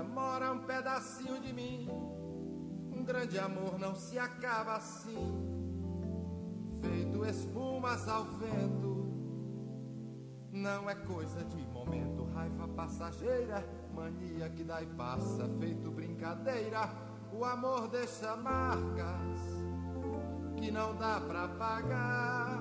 mora um pedacinho de mim. Um grande amor não se acaba assim, feito espumas ao vento. Não é coisa de momento, raiva passageira, mania que dá e passa, feito brincadeira. O amor deixa marcas que não dá pra pagar.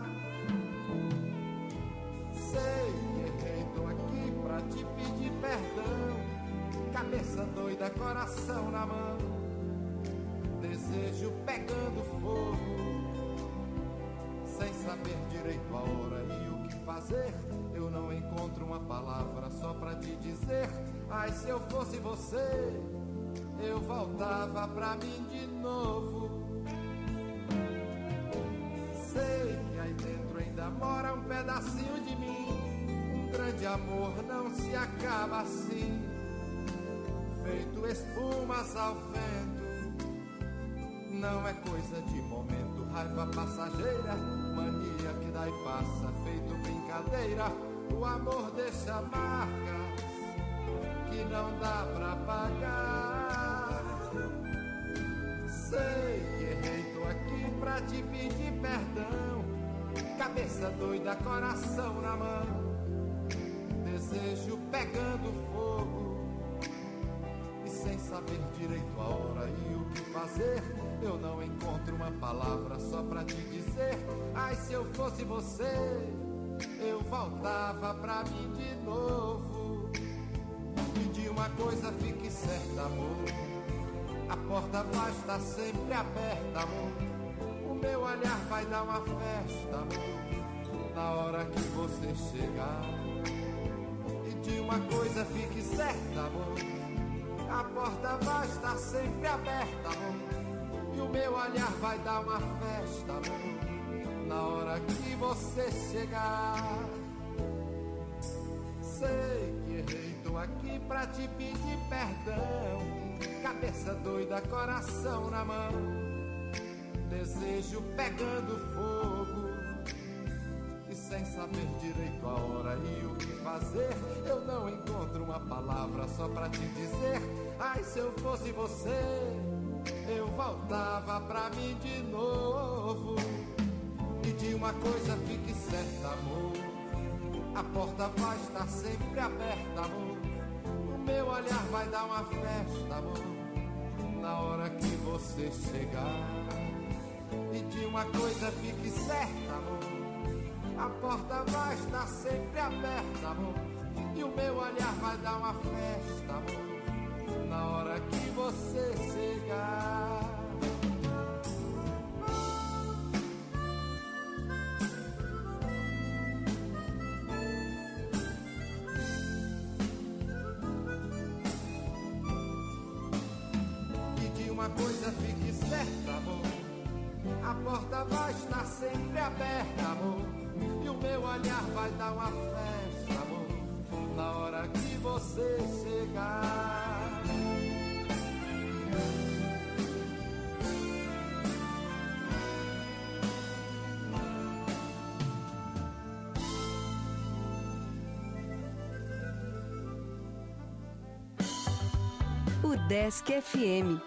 Sei que errei, tô aqui pra te pedir perdão. Cabeça doida, coração na mão, desejo pegando fogo, sem saber direito a hora e o que fazer. Eu não encontro uma palavra só pra te dizer. Ai, se eu fosse você, eu voltava pra mim de novo. Sei que aí dentro ainda mora um pedacinho de mim. Um grande amor não se acaba assim, feito espumas ao vento. Não é coisa de momento, raiva passageira, mania que dá e passa, feito brincadeira. O amor deixa marcas que não dá pra pagar. Sei que errei, tô aqui pra te pedir perdão. Cabeça doida, coração na mão, desejo pegando fogo, e sem saber direito a hora e o que fazer. Eu não encontro uma palavra só pra te dizer. Ai, se eu fosse você, eu voltava pra mim de novo. E de uma coisa fique certa, amor, a porta vai estar sempre aberta, amor. O meu olhar vai dar uma festa, amor, na hora que você chegar. E de uma coisa fique certa, amor, a porta vai estar sempre aberta, amor. E o meu olhar vai dar uma festa, amor, na hora que você chegar. Sei que errei, tô aqui pra te pedir perdão. Cabeça doida, coração na mão, desejo pegando fogo, e sem saber direito a hora e o que fazer. Eu não encontro uma palavra só pra te dizer. Ai, se eu fosse você, eu voltava pra mim de novo. E de uma coisa fique certa, amor, a porta vai estar sempre aberta, amor. O meu olhar vai dar uma festa, amor, na hora que você chegar. E de uma coisa fique certa, amor, a porta vai estar sempre aberta, amor. E o meu olhar vai dar uma festa, amor, na hora que você chegar. E de uma coisa fique certa, amor, a porta vai estar sempre aberta, amor. E o meu olhar vai dar uma festa, amor, na hora que você chegar. Udesc FM.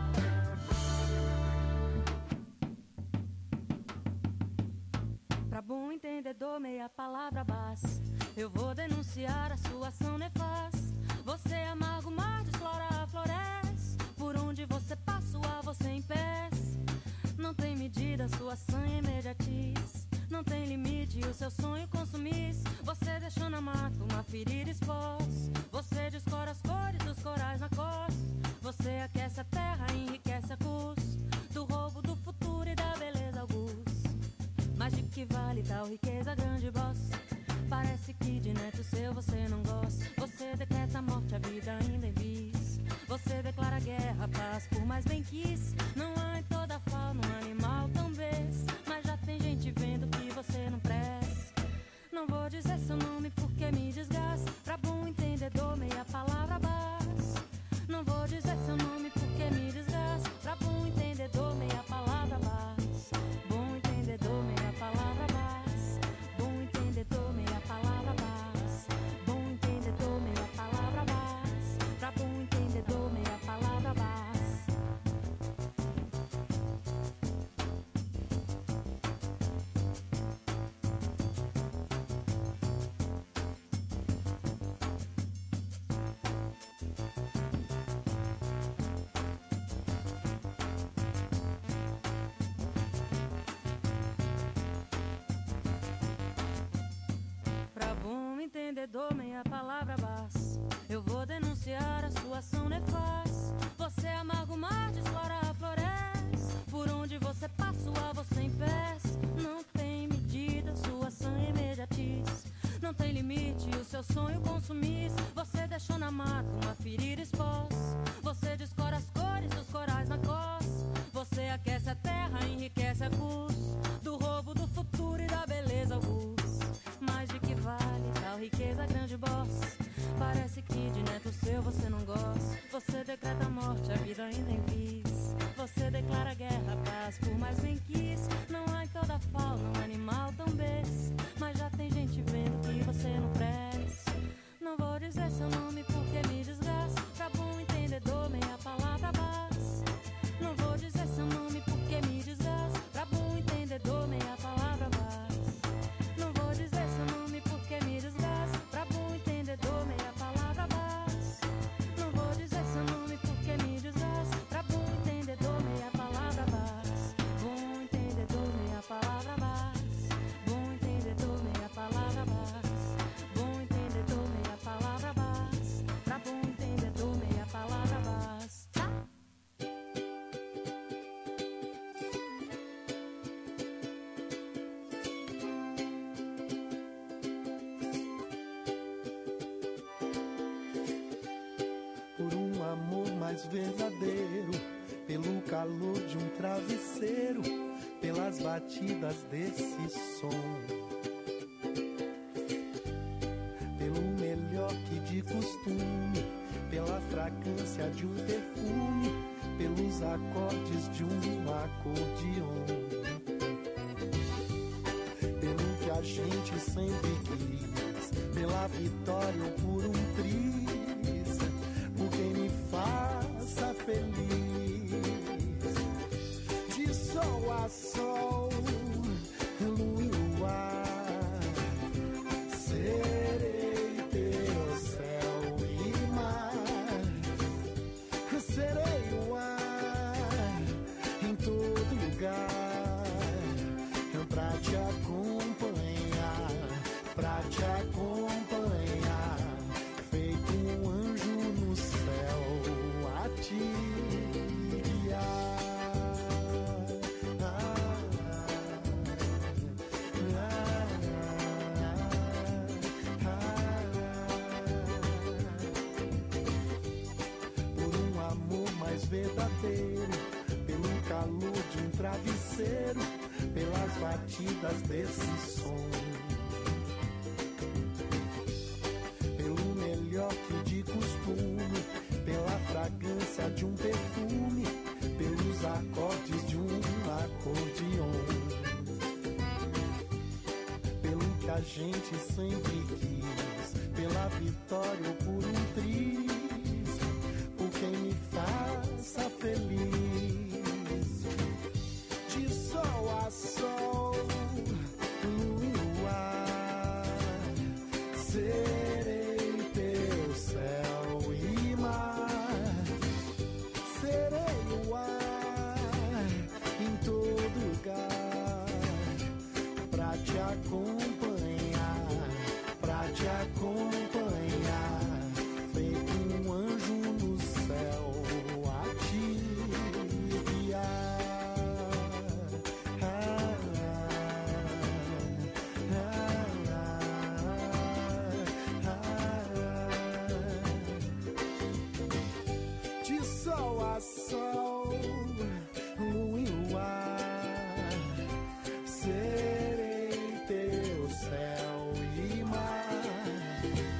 Pra bom entendedor, meia palavra basta. Eu vou denunciar a sua ação nefasta. Você amarga o mar, desflora, floresce. Por onde você passa, o ar você impeça. Não tem medida, sua ação é imediatiz. Não tem limite, o seu sonho consumisse. Você deixou na mata uma ferida exposta. Você descora as cores dos corais na costa. Você aquece a terra, enriquece a custo do roubo do futuro e da beleza augusta. Mas de que vale tal riqueza, grande boss? Parece que de neto seu você não gosta. Você decreta a morte, a vida ainda em vis. Você declara guerra, paz, por mais bem quis. Não há em toda a fauna um animal tão besta. Mas já tem gente vendo que você não presta. Não vou dizer seu nome porque me desgasta. Pra bom entendedor, meia palavra basta. Não vou dizer seu nome porque me desgasta. Pra bom entendedor, meia palavra basta. Bom entendedor, meia palavra basta. Bom entendedor, meia palavra basta. Bom entendedor, meia palavra basta. Pra bom entendedor. entendedor, meia palavra basta. Eu vou denunciar a sua ação nefasta. Você amarga o mar, desflora a floresta. Por onde você passa, a você impeça. Não tem medida, sua ação é imediatista. Não tem limite, o seu sonho consumista. Você deixou na mata uma ferida exposta. Você descora as cores dos corais na costa. Você aquece a terra, enriquece a custo do roubo do futuro e da beleza augusta. Mas de que vale tal riqueza, grande boss? Parece que de neto seu você não gosta. Você decreta a morte, a vida ainda em vis. Você declara guerra, paz, por mais bem quis. Não há em toda fauna um animal tão besta. Mas já tem gente vendo que você não presta. Não vou dizer seu nome porque me desgasta. Pra bom entendedor, meia palavra basta. Não vou dizer seu nome porque me desgasta. Pra bom entendedor, meia palavra basta. Não vou dizer seu nome porque me desgasta. Pra bom entendedor, meia palavra basta. Não vou dizer seu nome porque me desgasta. Pra bom entendedor, meia palavra basta. Bom entendedor, meia palavra basta. Bom entendedor, meia palavra basta. Bom entendedor, meia palavra basta. Pra bom entendedor, meia palavra basta. Por um amor mais verdadeiro, pelo calor de um travesseiro, pelas batidas desse som, pelo melhor que de costume, pela fragrância de um perfume, pelos acordes de um acordeon, pelo que a gente sempre quis, pela vitória ou por um triz, por quem me faça feliz. De sol a sol, lua e luar, serei teu céu e mar. Serei o ar em todo lugar, pra te acompanhar, pra te acompanhar, feito um anjo no céu a te guiar. Por um amor mais verdadeiro, pelo calor de um travesseiro, pelas batidas desse som, pelo melhor que de costume, pela fragrância de um perfume, pelos acordes de um acordeon, pelo que a gente sempre quis, pela vitória ou por um triz, por quem me faça feliz. De sol a sol, lua e luar, serei teu céu e mar. Serei o ar em todo lugar, pra te acompanhar, pra te acompanhar, feito um anjo no céu a te guiar. De sol a sol, lua e luar, serei teu céu e mar.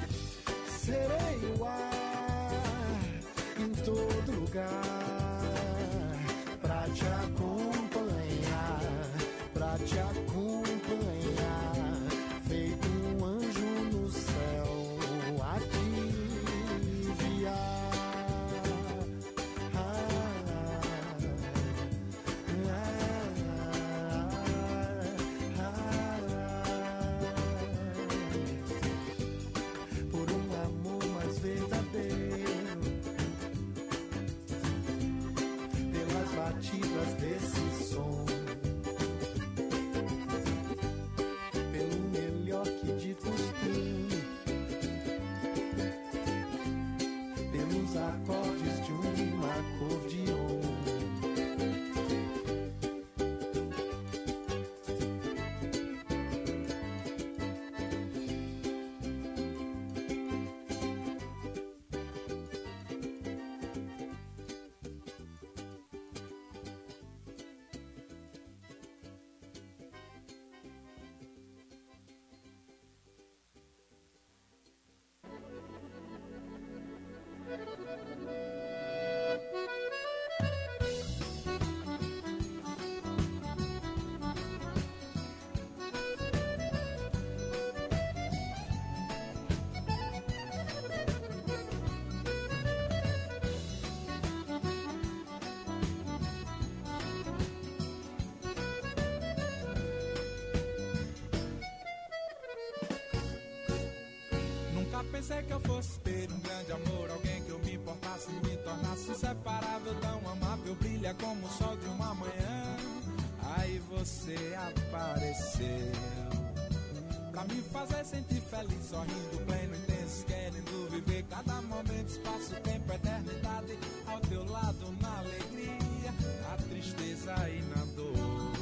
pensei que eu fosse ter um grande amor, alguém que eu me importasse, me tornasse inseparável, tão amável, brilha como o sol de uma manhã. Aí você apareceu pra me fazer sentir feliz, sorrindo, pleno, intenso, querendo viver cada momento, espaço, tempo, eternidade, ao teu lado na alegria, na tristeza e na dor.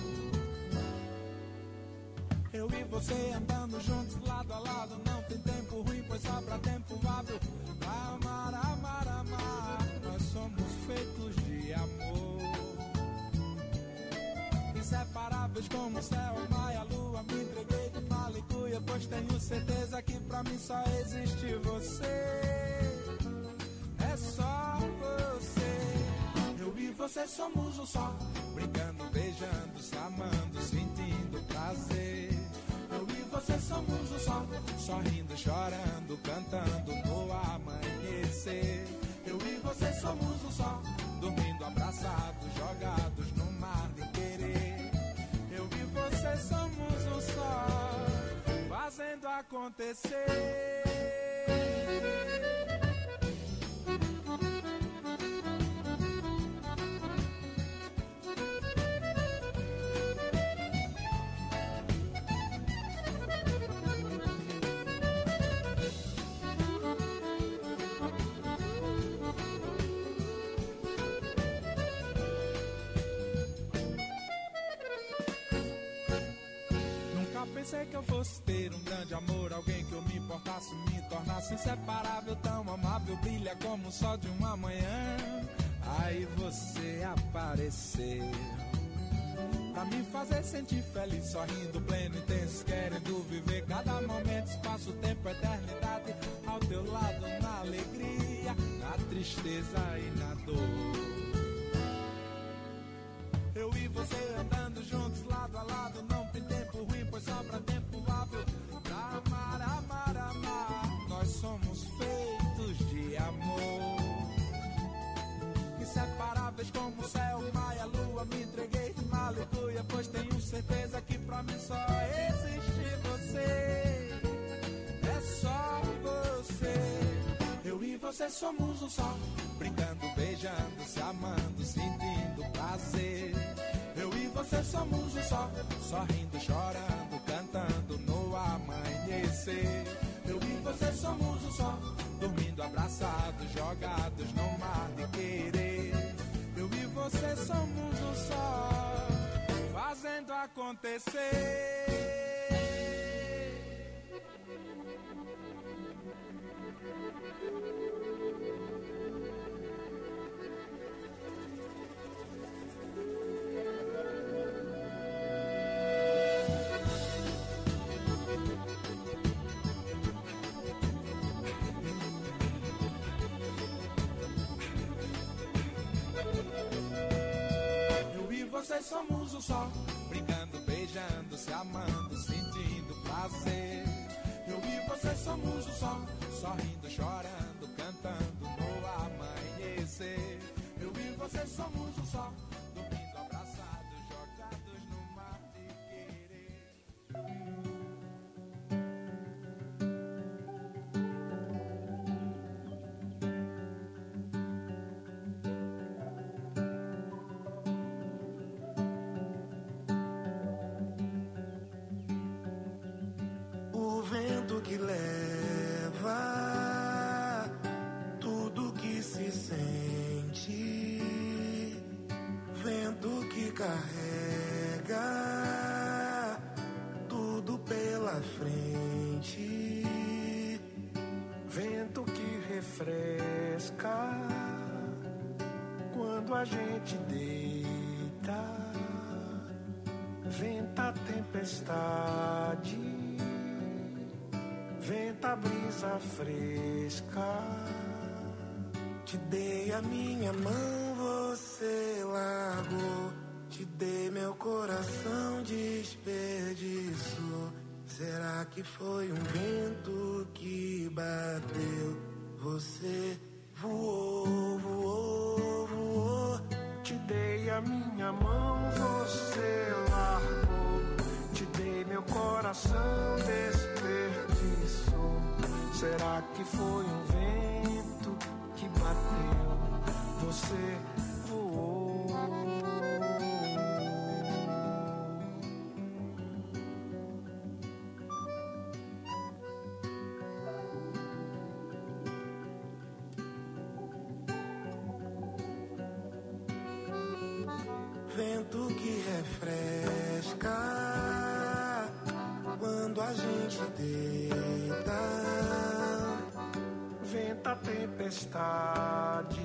Eu e você andando juntos, lado a lado, não tem tempo ruim, pois sobra tempo hábil. Amar, amar, amar, nós somos feitos de amor. Inseparáveis como o céu, o mar e a lua, me entreguei de malicuia, pois tenho certeza que pra mim só existe você. É só você. Eu e você somos um só, brincando, beijando, se amando, sentindo prazer. Eu e você somos um só, sorrindo, chorando, cantando no amanhecer. Eu e você somos um só, dormindo, abraçados, jogados no mar de querer. Eu e você somos um só, fazendo acontecer. Pensei que eu fosse ter um grande amor, alguém que eu me importasse, me tornasse inseparável, tão amável, brilha como o sol de uma manhã. Aí você apareceu pra me fazer sentir feliz, sorrindo, pleno, intenso, querendo viver cada momento, espaço, tempo, eternidade, ao teu lado na alegria, na tristeza e na dor. Eu e você andando juntos, lado a lado, não tem tempo ruim, pois sobra tempo hábil. Pra amar, amar, amar, nós somos feitos de amor. Inseparáveis como o céu, o mar e a lua, me entreguei de aleluia, pois tenho certeza que pra mim só existe você. É só você. Eu e você somos um só, brincando, beijando, se amando, sentindo prazer. Eu e você somos um só, sorrindo, chorando, cantando no amanhecer. Eu e você somos um só, dormindo, abraçados, jogados no mar de querer. Eu e você somos um só, fazendo acontecer. Vocês somos um só, brincando, beijando, se amando, sentindo prazer. Eu e você somos um só, sorrindo, chorando, cantando no amanhecer. Eu e você somos um só, dormindo, abraçados, jogados no mar de querer. Que leva tudo que se sente, vento que carrega tudo pela frente, vento que refresca quando a gente deita, venta a tempestade, venta a brisa fresca. Te dei a minha mão, você largou. Te dei meu coração, desperdiçou. Será que foi um vento que bateu? Você voou, voou, voou. Te dei a minha mão, você largou. Te dei meu coração, desperdiçou. Será Será que foi um vento que bateu? Você voou. Vento que refresca quando a gente deita, venta a tempestade,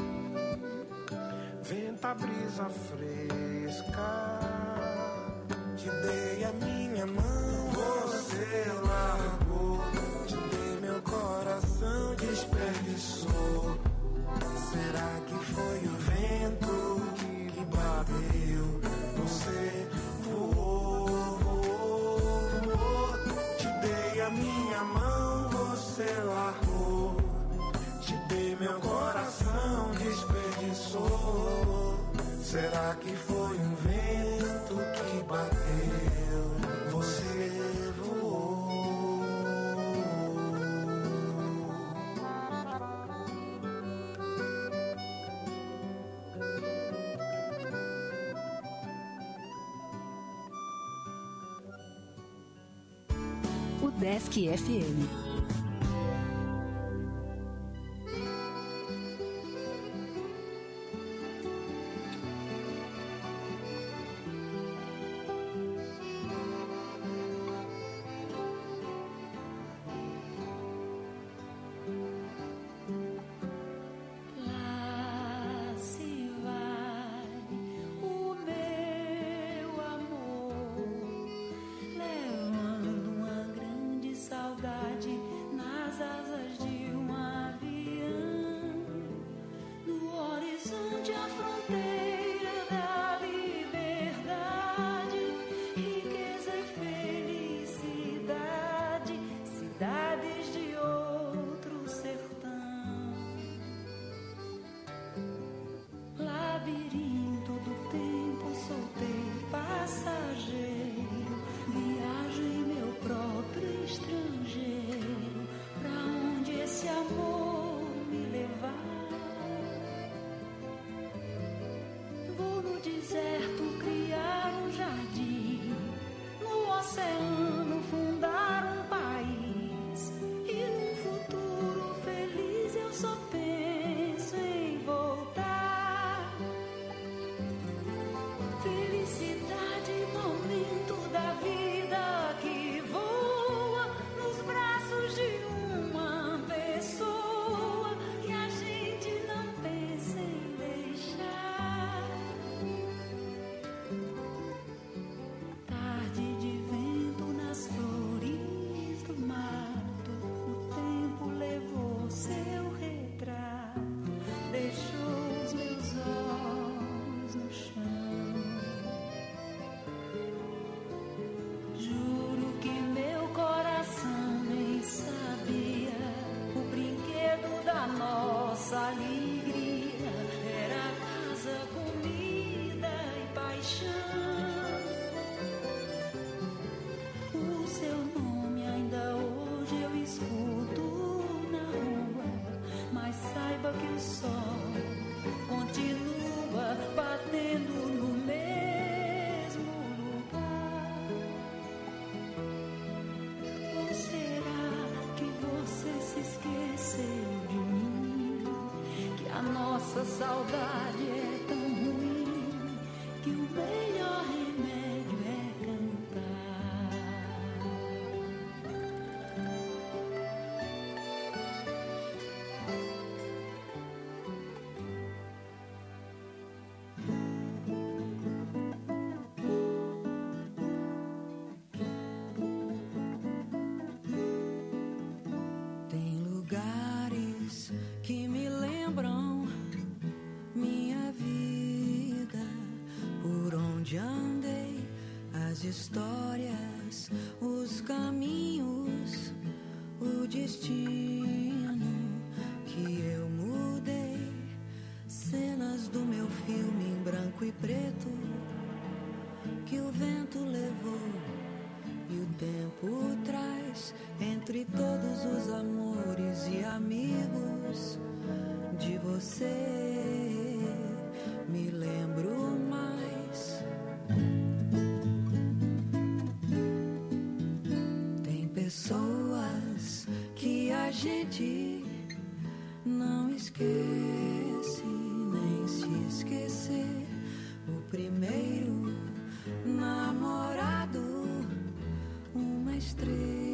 venta a brisa fresca. Te dei a minha mão, você largou. Te dei meu coração, desperdiçou. Será que foi o vento que bateu? Você voou, voou, voou. Te dei a minha mão, você largou. Te dei meu coração, desperdiçou. Será que foi um vento que bateu? Você voou. Desk FM. Saudade é tão ruim que o melhor remédio é cantar. Tem lugares que me lembram minha vida, por onde andei, as histórias, os caminhos, o destino que eu mudei, cenas do meu filme em branco e preto que o vento levou e o tempo traz paz entre todos os amores e amigos. De você me lembro mais. Tem pessoas que a gente não esquece nem se esquecer. O primeiro namorado, uma estrela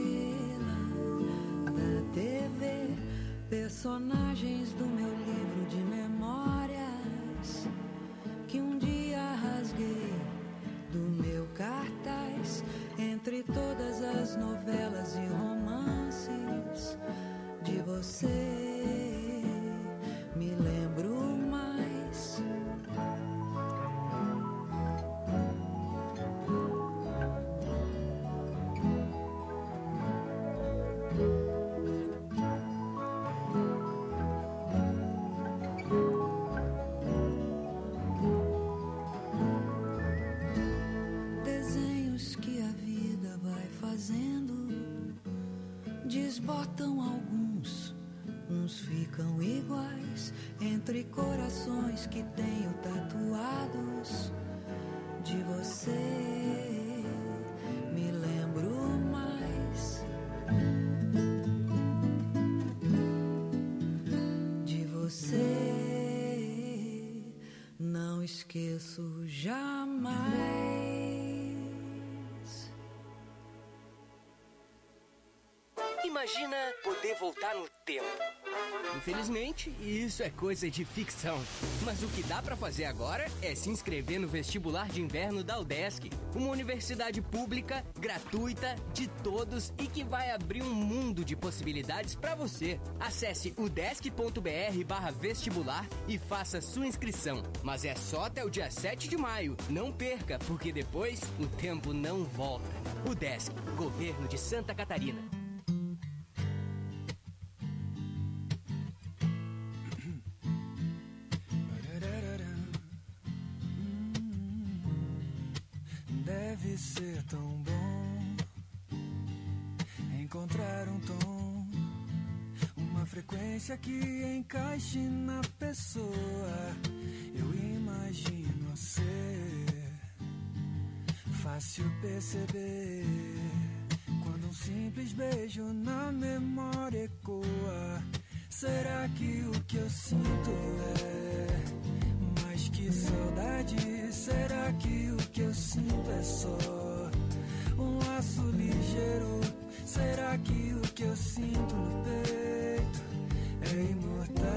da TV, personagens do meu livro de memórias que um dia rasguei do meu cartaz. Entre todas as novelas e romances, de você me lembro mais. Desenhos que a vida vai fazendo, desbotam alguns, uns ficam iguais, entre corações que tenho tatuados. De você me lembro mais. De você não esqueço jamais. Imagina poder voltar no tempo. Infelizmente, isso é coisa de ficção. Mas o que dá pra fazer agora é se inscrever no vestibular de inverno da UDESC, uma universidade pública, gratuita, de todos e que vai abrir um mundo de possibilidades pra você. Acesse udesc.br/vestibular e faça sua inscrição. Mas é só até o dia 7 de maio. Não perca, porque depois o tempo não volta. UDESC, Governo de Santa Catarina. Deve ser tão bom encontrar um tom, uma frequência que encaixe na pessoa. Eu imagino ser fácil perceber quando um simples beijo na memória ecoa. Será que o que eu sinto é mais que saudade? Será que o que eu sinto é só um laço ligeiro? Será que o que eu sinto no peito é imortal?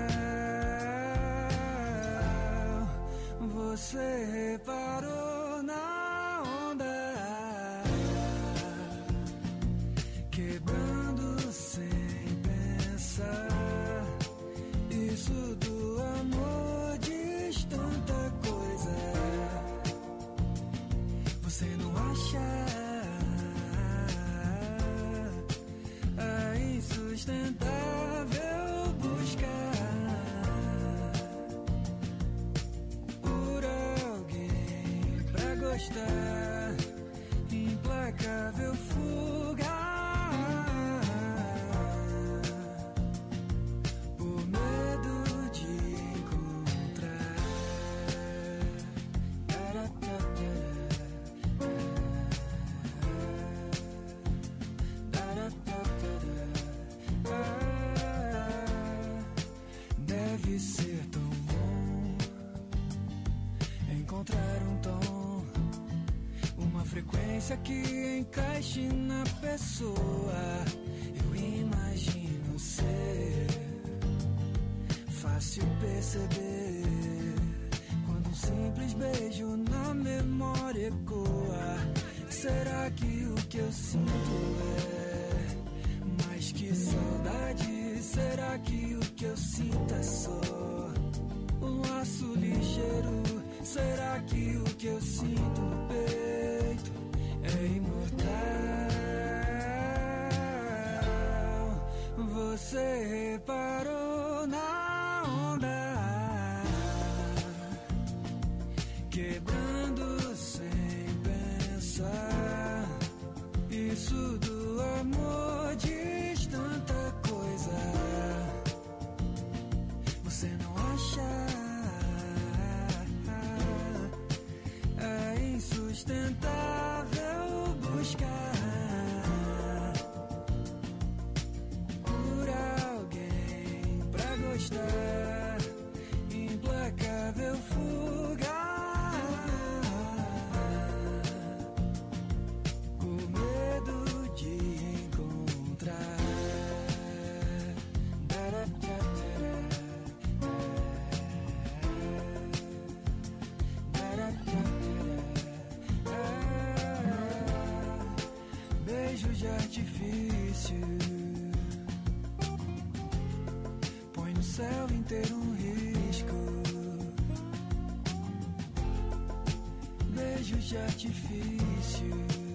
Você reparou na onda quebrando sem pensar? Isso do amor diz tanta coisa. Você não acha insustentável buscar por alguém pra gostar? Implacável fuga por medo de encontrar. Deve ser tão bom encontrar um tom, uma frequência que encaixe na pessoa. Eu imagino ser fácil perceber quando um simples beijo na memória ecoa. Será que o que eu sinto é mais que saudade? Será que o que eu sinto é só um laço ligeiro? Será que o que eu sinto no peito é imortal? Você reparou na onda quebrando sem pensar? Isso do O amor diz tanta coisa, você não acha? É insustentável buscar por alguém pra gostar, implacável fuga. De artifício põe no céu inteiro um risco. Beijos de artifício.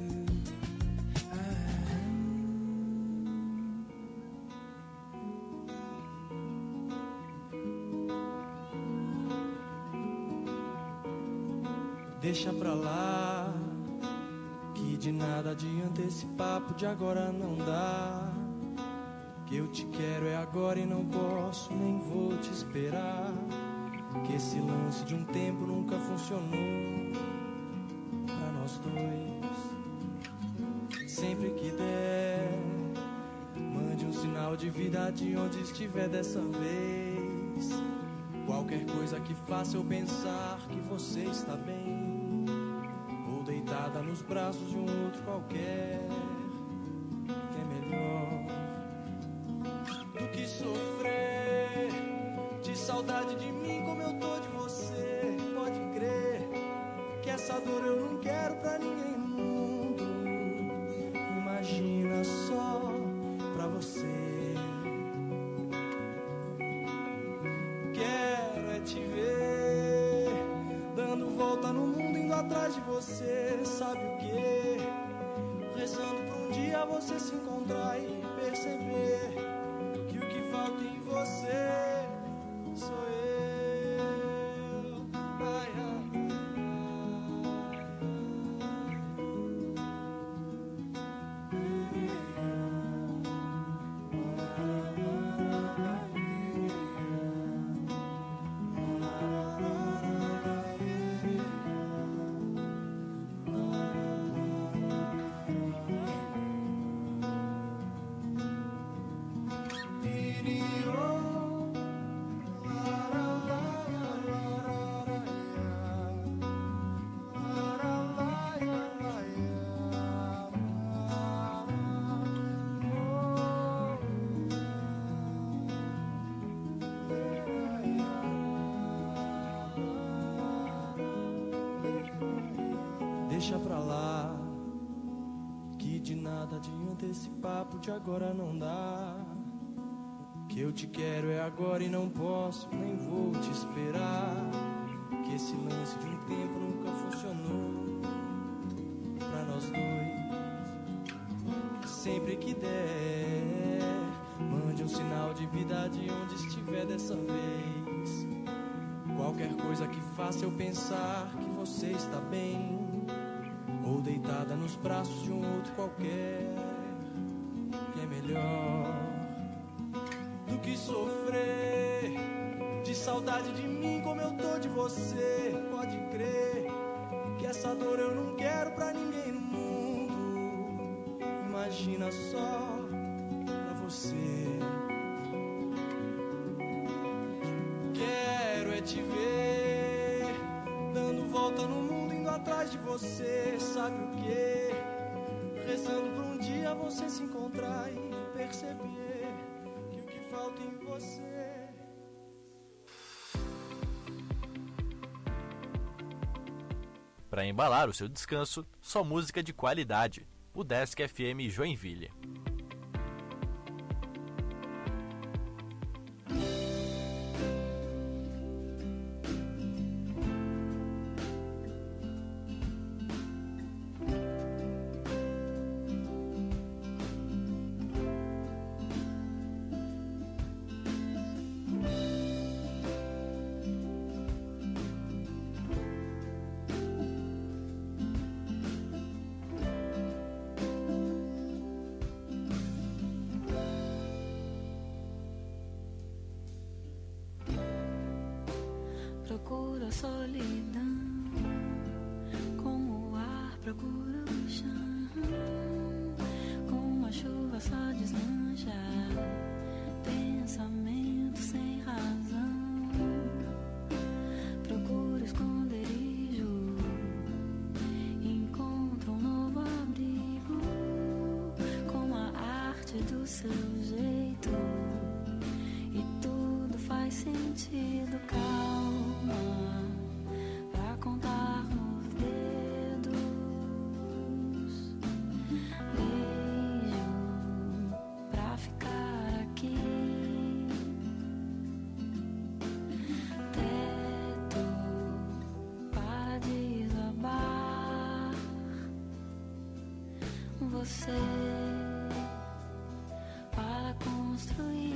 Deixa pra lá, que de nada adianta esse papo de agora não dá. Que eu te quero é agora e não posso, nem vou te esperar. Que esse lance de um tempo nunca funcionou pra nós dois. Sempre que der, mande um sinal de vida de onde estiver dessa vez. Qualquer coisa que faça eu pensar que você está bem, deitada nos braços de um outro qualquer, que é melhor do que sofrer de saudade de mim como eu tô de você. Pode crer que essa dor eu não quero pra ninguém no mundo. Imagina só pra você. Quero é te ver dando volta no mundo, indo atrás de você, sabe o que? Rezando pra um dia você se encontrar e perceber que o que falta em você sou eu. Ai, ai. Deixa pra lá, que de nada adianta esse papo de agora não dá. Que eu te quero é agora e não posso, nem vou te esperar. Que esse lance de um tempo nunca funcionou pra nós dois. Sempre que der, mande um sinal de vida de onde estiver dessa vez. Qualquer coisa que faça eu pensar que você está bem, ou deitada nos braços de um outro qualquer, que é melhor do que sofrer de saudade de mim como eu tô de você. Pode crer que essa dor eu não quero pra ninguém no mundo. Imagina só pra você. Quero é te ver dando volta no mundo, indo atrás de você, sabe o que? Rezando pra um dia você se encontrar e perceber que o que falta em você. Para embalar o seu descanso, só música de qualidade. O Desk FM Joinville. Procuro a solidão, como o ar procura o chão, como a chuva só desmancha, pensamento sem razão. Procuro esconderijo, encontro um novo abrigo, com a arte do seu jeito, e tudo faz sentido. Calma pra contar nos dedos, beijo pra ficar aqui, teto para desabar, você para construir.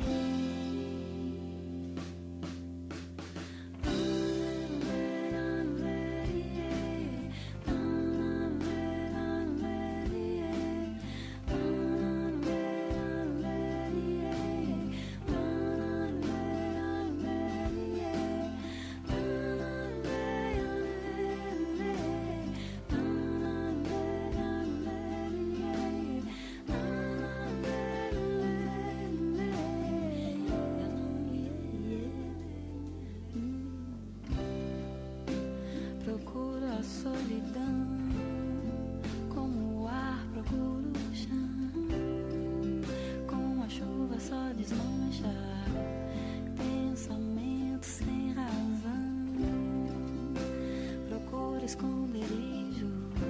Procuro a solidão, como o ar procura o chão, como a chuva só desmancha, pensamento sem razão. Procuro esconderijo,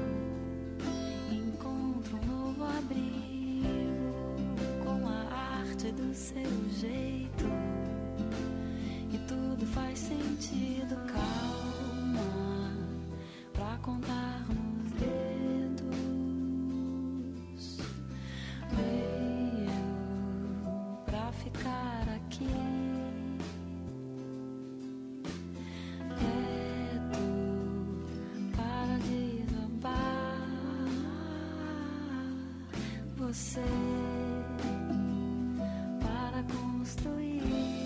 encontro um novo abrigo, com a arte do seu jeito, e tudo faz sentido. Calma pra contar nos dedos, veio pra ficar aqui, teto para desabar, você para construir.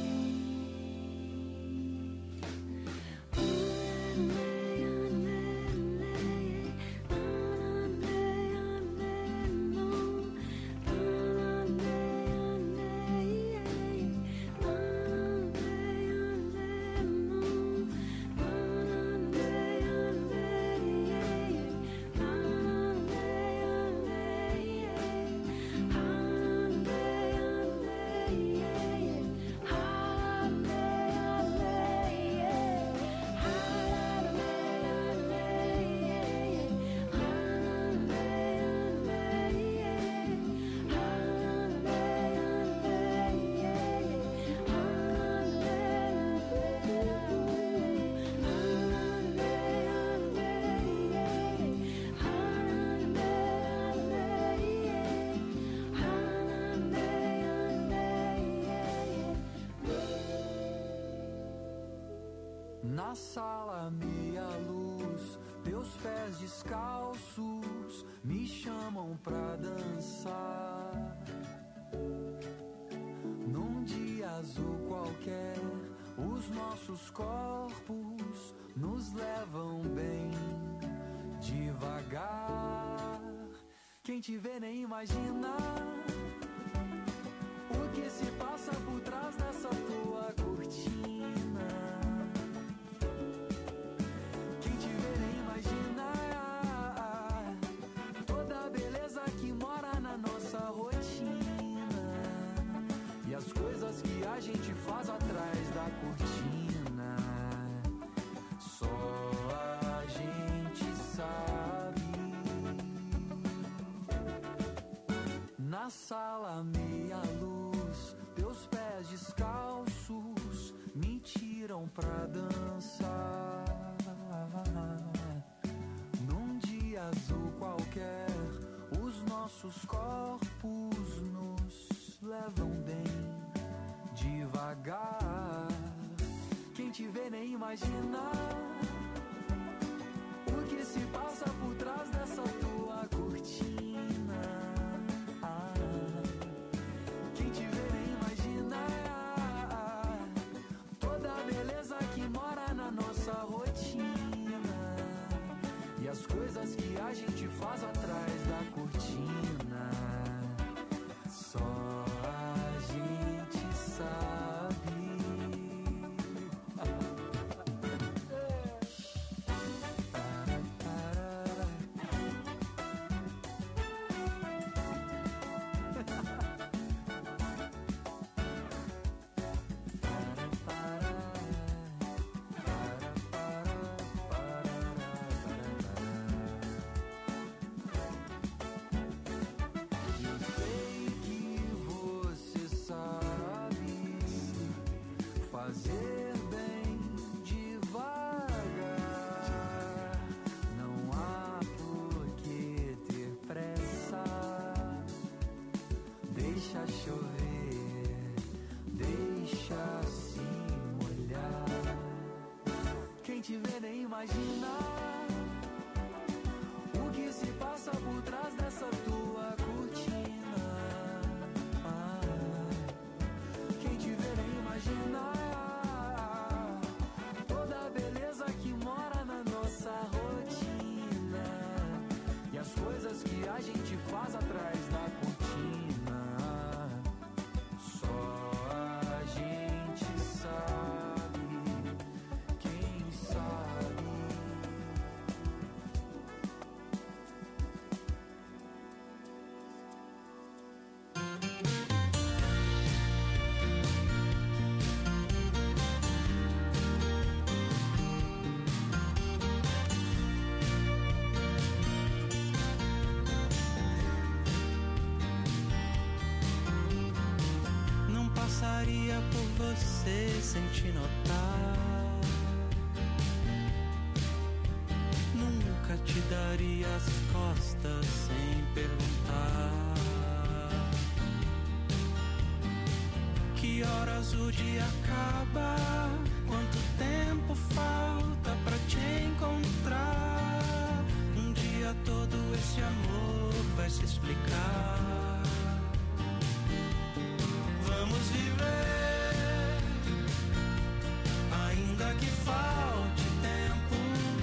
Na sala meia luz, teus pés descalços me chamam pra dançar. Num dia azul qualquer, os nossos corpos nos levam bem devagar. Quem te vê nem imagina o que se passa por trás dessa tua cortina. As coisas que a gente faz atrás da cortina, só a gente sabe. Na sala meia luz, teus pés descalços me tiram pra dançar. Num dia azul qualquer, os nossos corpos nos levam bem devagar. Quem te vê nem imagina o que se passa por trás dessa tua cortina. Quem te vê nem imagina toda a beleza que mora na nossa deixa chover, deixa se molhar. Quem te vê nem imagina o que se passa por trás dessa tua cortina. Quem te vê nem imagina toda a beleza que mora na nossa rotina e as coisas que a gente faz atrás da cortina. Só a gente sabe, quem sabe. Não passaria por você sem te notar. Nunca te daria as costas sem perguntar. Que horas o dia acaba? Quanto tempo falta pra te encontrar? Um dia todo esse amor vai se explicar. Vamos viver, ainda que falte tempo,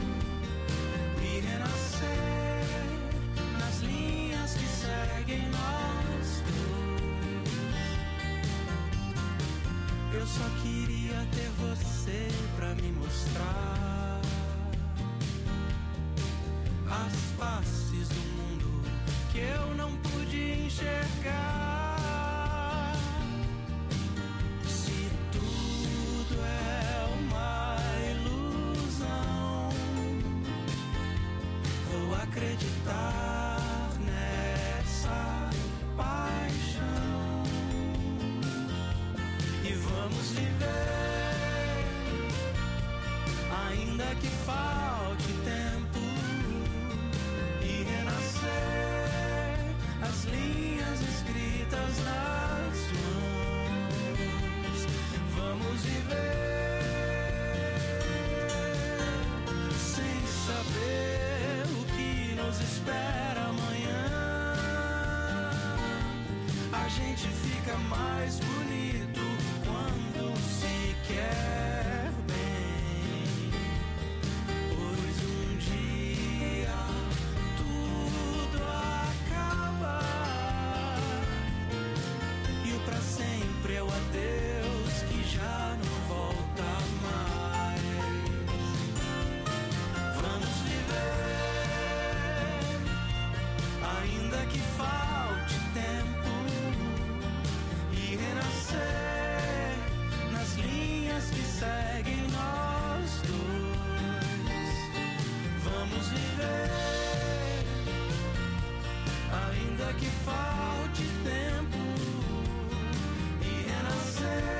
e renascer nas linhas que seguem nós dois. Eu só queria ter você pra me mostrar as faces do mundo que eu não pude enxergar. Se tudo é uma ilusão, vou acreditar nessa paixão e vamos viver, ainda que falte tempo, e renascer as linhas escritas nas mãos. Vamos viver sem saber o que nos espera amanhã. A gente fica mais bonito quando se quer bem, pois um dia tudo acaba e o pra sempre é o adeus que já não volta mais. Vamos viver, ainda que falte tempo, e renascer nas linhas que seguem nós dois. Vamos viver, ainda que falte tempo, e renascer.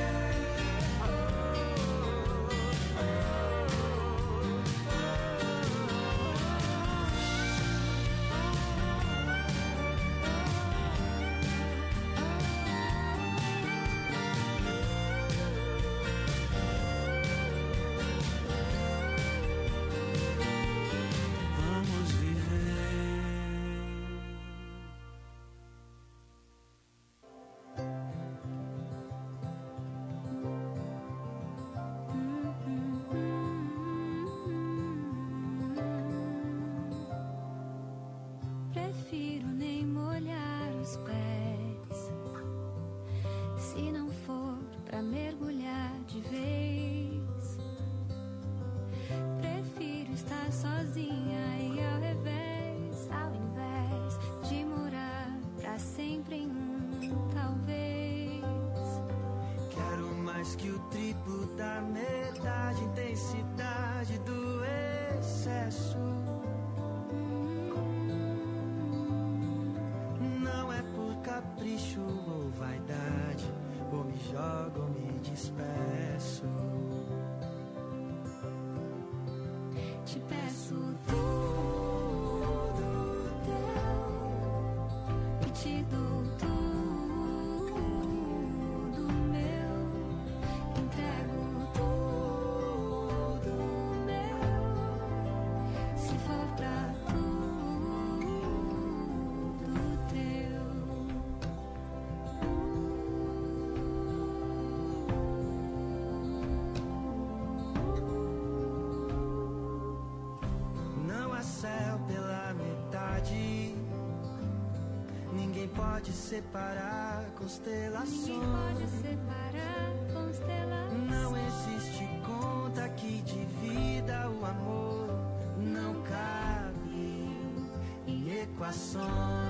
Vamos viver. Prefiro nem molhar os pés, se não for pra mergulhar de vez. Prefiro estar sozinha e ao revés, ao invés de morar pra sempre em um talvez. Quero mais que o triplo da metade, intensidade do excesso. Não é por capricho ou vaidade, ou me jogo ou me despeço. Te peço tudo teu e te dou tudo pode separar constelações. Ninguém pode separar constelações. Não existe conta que divida o amor. Não cabe em equações.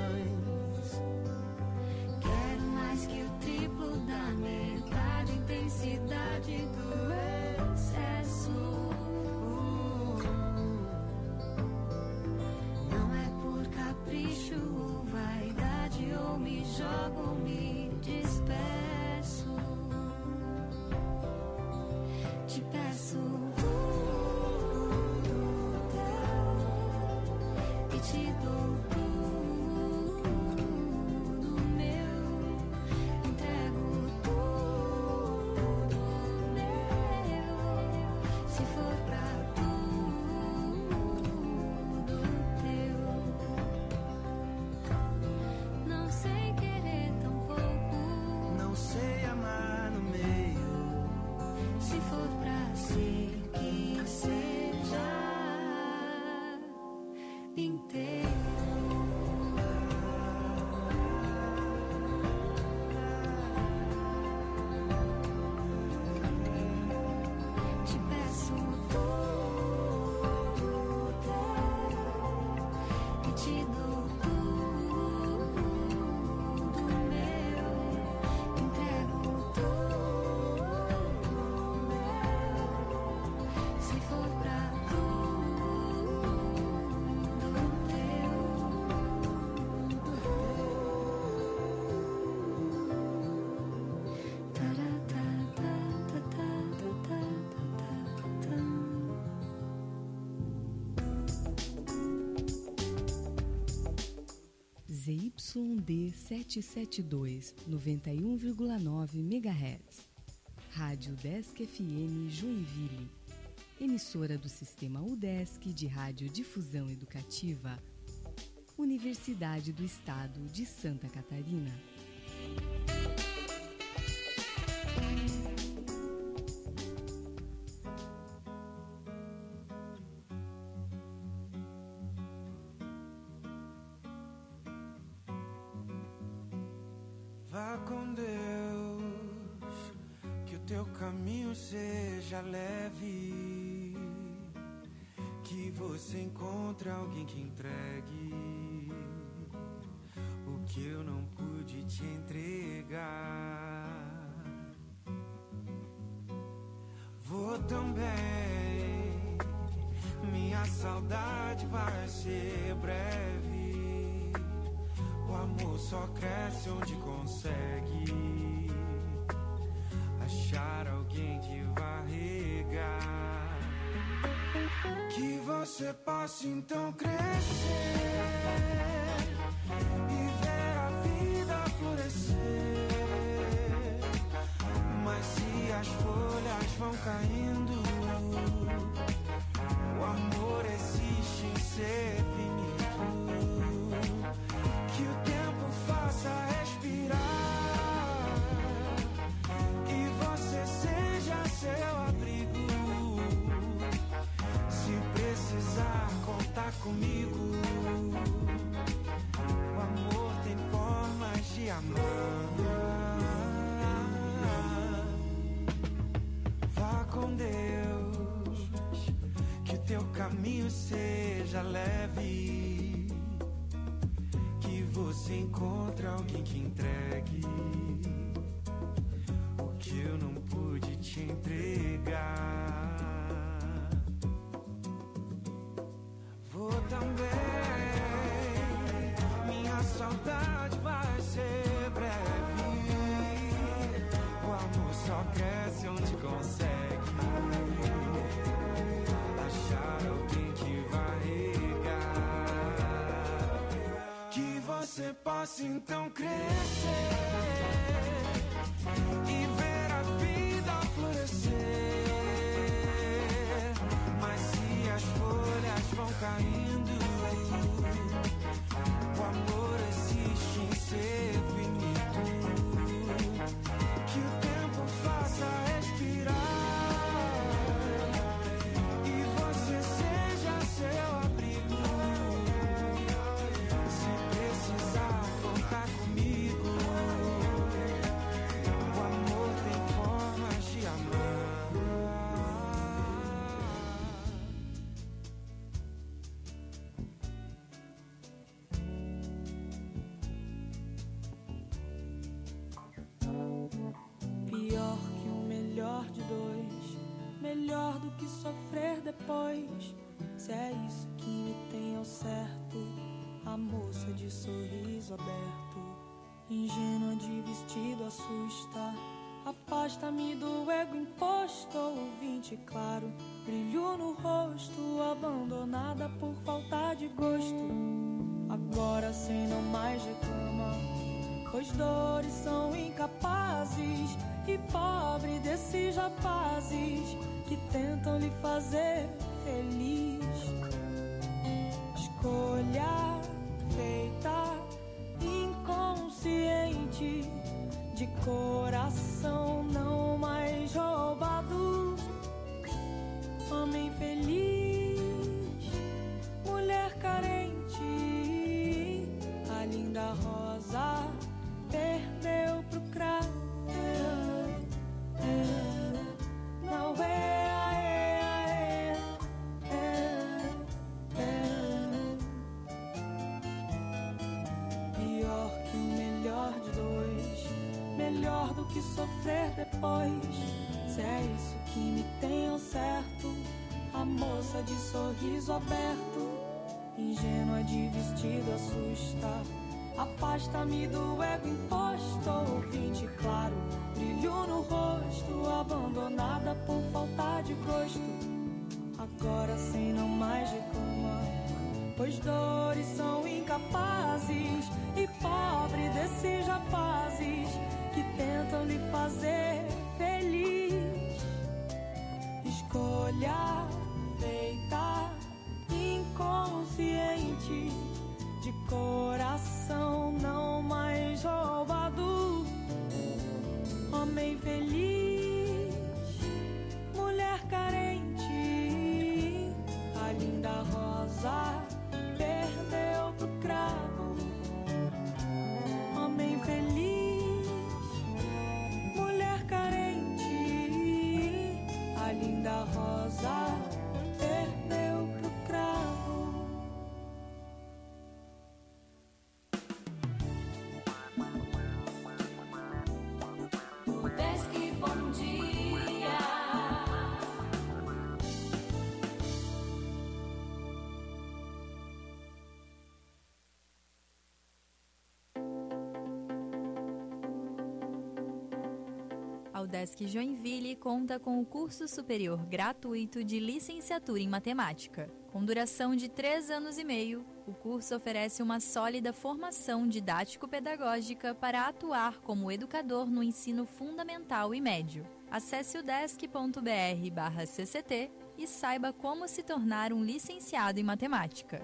Quero mais que o triplo da metade, intensidade do excesso. Não é por capricho ou vaidade, ou me jogo ou me despeço. Te peço tudo teu e te dou tudo meu. Entrego tudo meu. Se for pra tudo teu. Não sei querer tão pouco. Não sei amar no meio. Se for pra ser que seja inteiro. Te peço tudo teu e te dou tudo meu. Entrego tudo meu. Se for pra tudo teu. ZYD 772, 91,9 MHz. Rádio Udesc FM Joinville. Emissora do Sistema Udesc de Radiodifusão Educativa. Universidade do Estado de Santa Catarina. Vá com Deus, que o teu caminho seja leve, que você encontre alguém que entregue o que eu não pude te entregar. Vou também, minha saudade vai ser breve. O amor só cresce onde consegue achar alguém que vai regar. Que você possa então crescer e ver a vida florescer. Mas se as folhas vão caindo, o amor existe em ser finito. Que o tempo faça respirar, que você seja seu abrigo. Se precisar contar comigo, o amor tem formas de amar. Vá com Deus, que o teu caminho seja leve, você encontra alguém que entregue o que eu não pude te entregar. Vou também, minha saudade vai ser breve. O amor só cresce onde consegue achar alguém que vai você possa então crescer e ver a vida florescer. Mas se as folhas vão caindo, o amor existe em ser finito. Que o tempo faça respirar e você seja seu abrigo. Se precisar contar comigo, melhor do que sofrer depois. Se é isso que me tem ao certo, a moça de sorriso aberto, ingênua de vestido assusta. Afasta-me do ego imposto, ouvinte claro, brilho no rosto, abandonada por falta de gosto. Agora sem não mais reclama, pois dores são incapazes, e pobre desses rapazes que tentam lhe fazer feliz. Escolha feita inconsciente, de coração não mais roubado. Homem feliz, mulher carente, a linda rosa perdeu pro cravo. Não pior que o melhor de dois, melhor do que sofrer depois. Se é isso que me tem ao certo, a moça de sorriso aberto, ingênua de vestido assusta. Afasta-me do ego imposto, ouvinte claro, brilho no rosto, abandonada por falta de gosto. Agora sem não mais reclama, pois dores são incapazes, e pobre desses rapazes que tentam lhe fazer feliz. Escolha feita inconsciente, de coração não mais roubado. Homem feliz, mulher carente, a linda rosa perdeu pro cravo. Homem feliz, mulher carente, a linda rosa perdeu pro cravo. Bom dia. A UDESC Joinville conta com o curso superior gratuito de licenciatura em matemática. Com duração de 3 anos e meio, o curso oferece uma sólida formação didático-pedagógica para atuar como educador no ensino fundamental e médio. Acesse udesc.br/cct e saiba como se tornar um licenciado em matemática.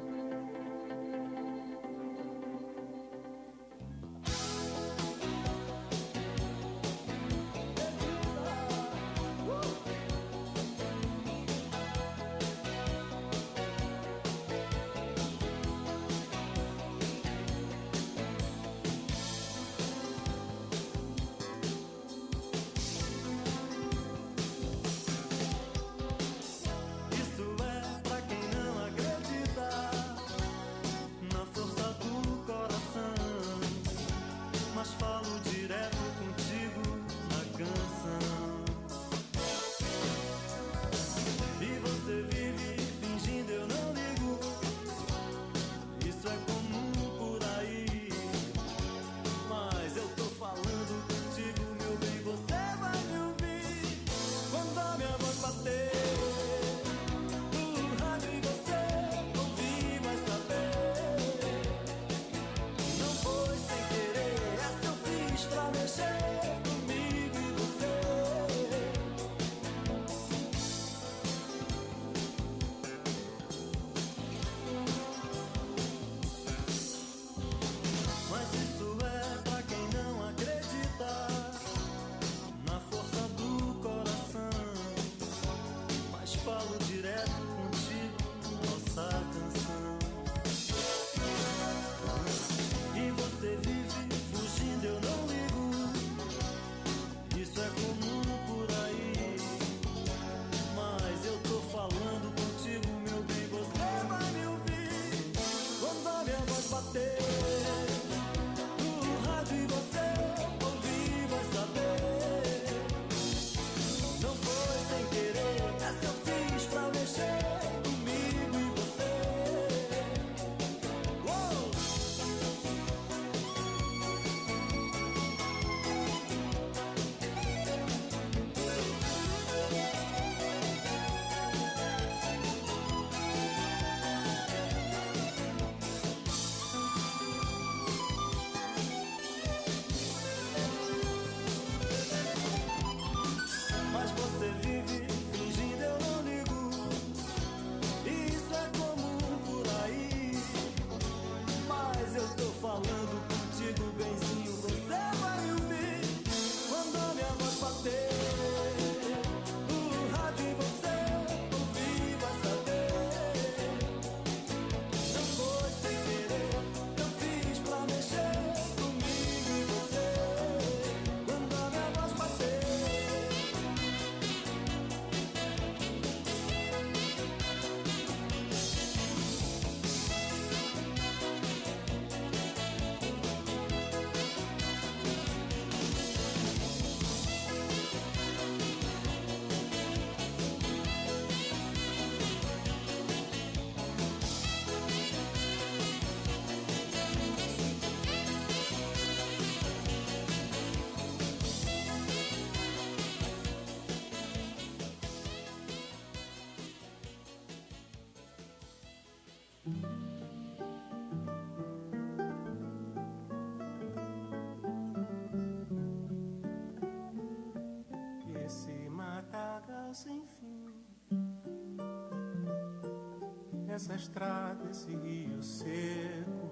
essa estrada, esse rio seco,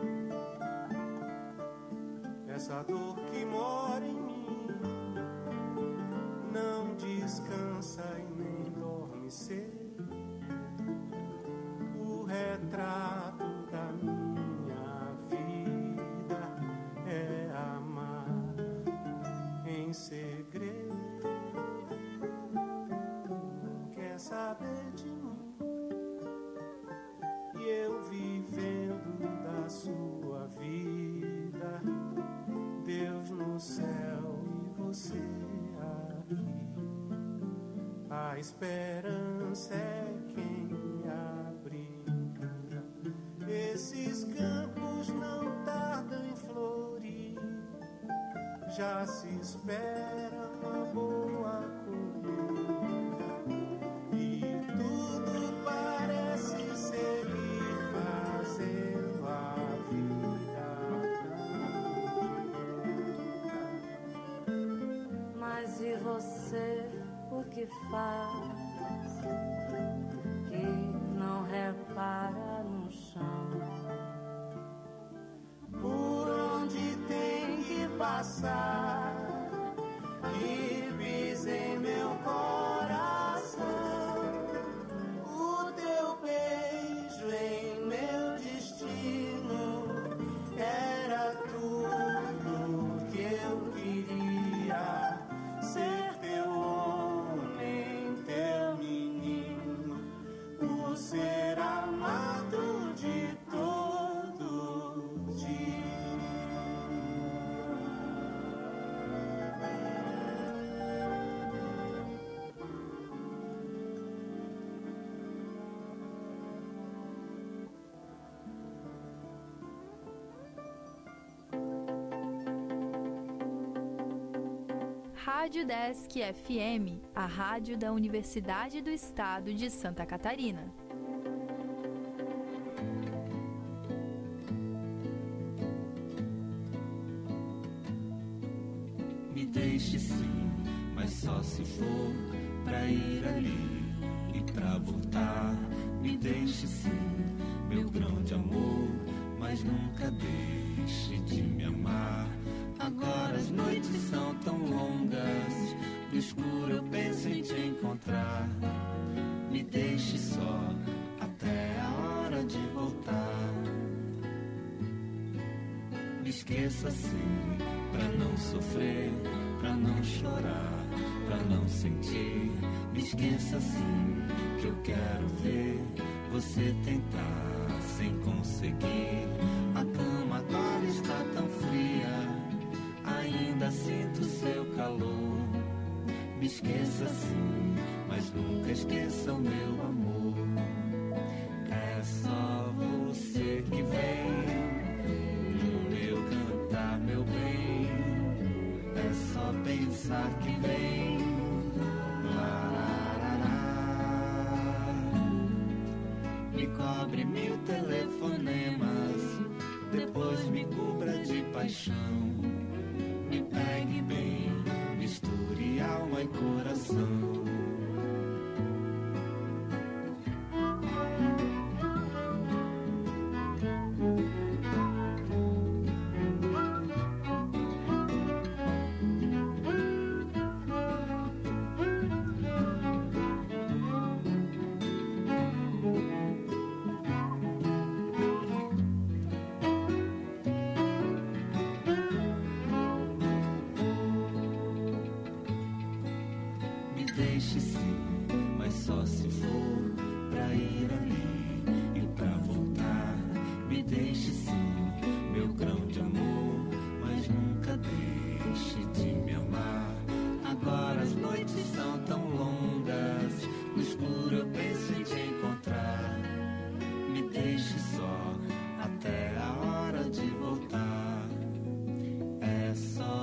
essa dor que mora em mim, não descansa e nem dorme cedo. O retrato da minha vida é amar em segredo. Quer saber de mim e eu vivendo da sua vida, Deus no céu e você aqui. A esperança é quem abriga. Esses campos não tardam em florir, já se espera uma boa colheita e tudo parece seguir fazendo a vida. Mas e você, o que faz? Que não repara no chão, por onde tem que passar, e pisa em meu coração. O teu beijo em meu destino era tudo que eu queria. Ser teu homem, teu menino, o ser amado de todo dia. Rádio Desk FM, a rádio da Universidade do Estado de Santa Catarina. Me deixe sim, mas só se for pra ir ali e pra voltar. Me deixe sim, meu grão de amor, mas nunca deixe de me amar. Agora as noites são tão longas, no escuro eu penso em te encontrar. Me deixe só até a hora de voltar. Me esqueça assim, pra não sofrer, pra não chorar, pra não sentir. Me esqueça assim, que eu quero ver você tentar sem conseguir. A cama agora está tão fria, ainda sinto seu calor. Me esqueça sim, mas nunca esqueça o meu amor. É só você que vem no meu cantar, meu bem. É só pensar que vem. Me cobre 1000 telefonemas, depois me cubra de paixão. Me pegue bem, misture alma e coração. Deixe sim,